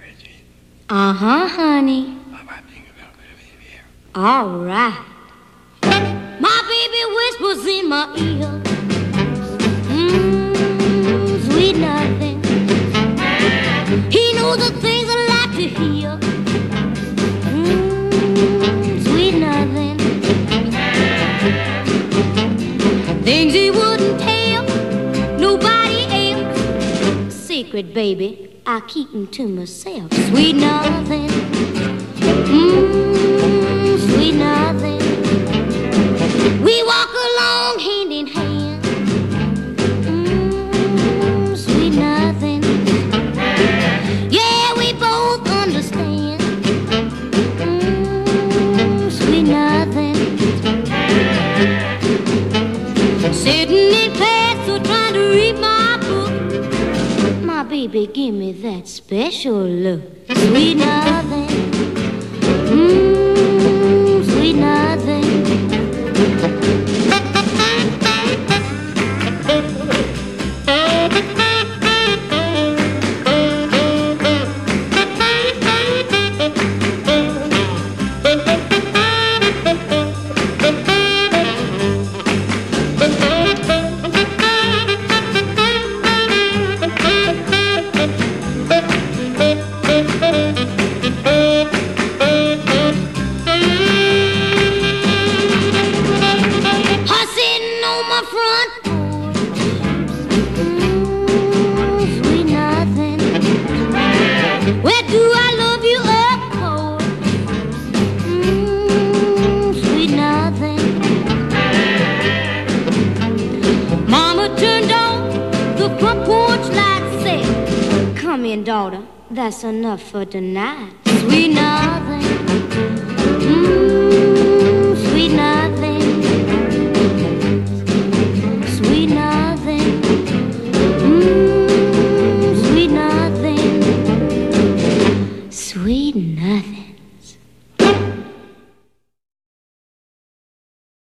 Uh-huh, honey. All right. My baby whispers in my ear. Sweet nothing. He knows the things I like to hear. Sweet nothing. Things he wouldn't tell nobody else. Secret, baby, I keep them to myself. Sweet nothing. Sweet nothing. We walk along hand in hand. Sweet nothing. Yeah, we both understand. Sweet nothing. Sitting in class or trying to read my book. My baby, give me that special look. Sweet nothing. Sweet nothing. Daughter, that's enough for tonight. Sweet nothing. Sweet nothing. Sweet nothing. Sweet nothing. Sweet nothing.